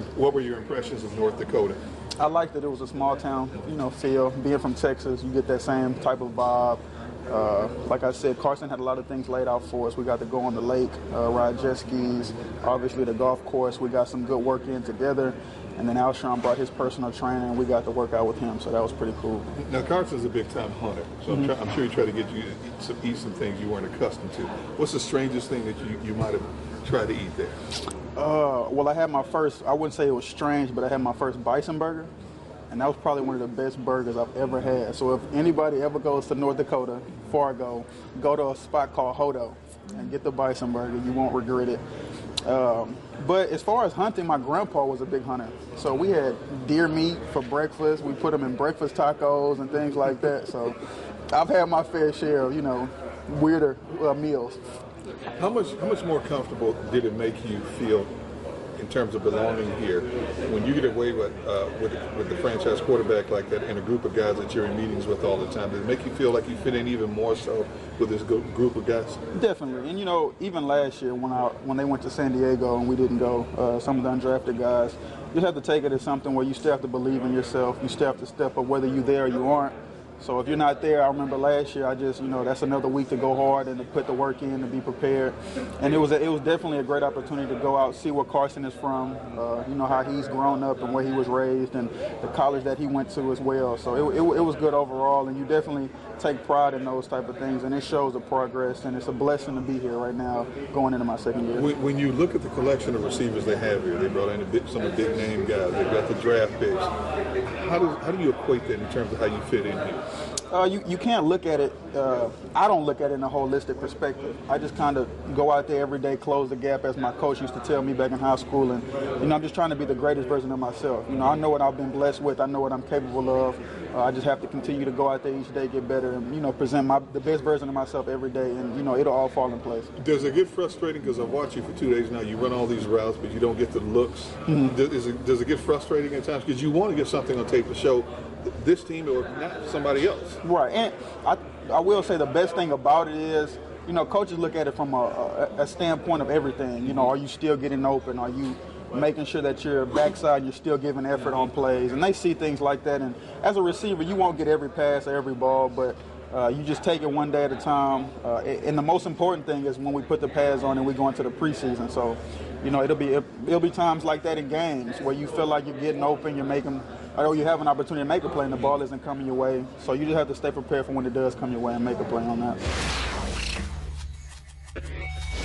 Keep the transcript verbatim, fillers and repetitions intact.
what were your impressions of North Dakota? I liked that it was a small town, you know, feel. Being from Texas, you get that same type of vibe. Uh, like I said, Carson had a lot of things laid out for us. We got to go on the lake, uh, ride jet skis, obviously the golf course. We got some good work in together. And then Alshon brought his personal trainer, and we got to work out with him, so that was pretty cool. Now, Carson's a big-time hunter, so mm-hmm. I'm, try, I'm sure he tried to get you to eat some, eat some things you weren't accustomed to. What's the strangest thing that you, you might have tried to eat there? Uh, well, I had my first, I wouldn't say it was strange, but I had my first bison burger, and that was probably one of the best burgers I've ever had. So if anybody ever goes to North Dakota, Fargo, go to a spot called Hodo and get the bison burger. You won't regret it. Um, but as far as hunting, my grandpa was a big hunter. So we had deer meat for breakfast. We put them in breakfast tacos and things like that. So I've had my fair share of, you know, weirder uh, meals. How much how much more comfortable did it make you feel in terms of belonging here when you get away with uh, with, with the franchise quarterback like that and a group of guys that you're in meetings with all the time? Does it make you feel like you fit in even more so with this group of guys? Definitely. And, you know, even last year when I when they went to San Diego and we didn't go, uh, some of the undrafted guys, you have to take it as something where you still have to believe in yourself. You still have to step up whether you're there or you aren't. So if you're not there, I remember last year, I just, you know, that's another week to go hard and to put the work in and be prepared. And it was a, it was definitely a great opportunity to go out, see where Carson is from, uh, you know, how he's grown up and where he was raised and the college that he went to as well. So it, it, it was good overall, and you definitely take pride in those type of things, and it shows the progress, and it's a blessing to be here right now going into my second year. When, when you look at the collection of receivers they have here, they brought in a bit, some of the big name guys, they've got the draft picks. How, does, how do you equate that in terms of how you fit in here? Uh, you, you can't look at it, uh, I don't look at it in a holistic perspective. I just kind of go out there every day, close the gap, as my coach used to tell me back in high school. And, you know, I'm just trying to be the greatest version of myself. You know, I know what I've been blessed with. I know what I'm capable of. Uh, I just have to continue to go out there each day, get better, and, you know, present my the best version of myself every day. And, you know, it'll all fall in place. Does it get frustrating? Because I've watched you for two days now. You run all these routes, but you don't get the looks. Mm-hmm. Does, it, does it get frustrating at times? Because you want to get something on tape to show this team or not somebody else. Right, and I, I will say the best thing about it is, you know, coaches look at it from a, a, a standpoint of everything. You know, are you still getting open? Are you making sure that your backside, you're still giving effort on plays? And they see things like that. And as a receiver, you won't get every pass or every ball, but uh, you just take it one day at a time. Uh, and the most important thing is when we put the pads on and we go into the preseason. So, you know, it'll be it'll be times like that in games where you feel like you're getting open, you're making, or you have an opportunity to make a play and the ball isn't coming your way. So you just have to stay prepared for when it does come your way and make a play on that.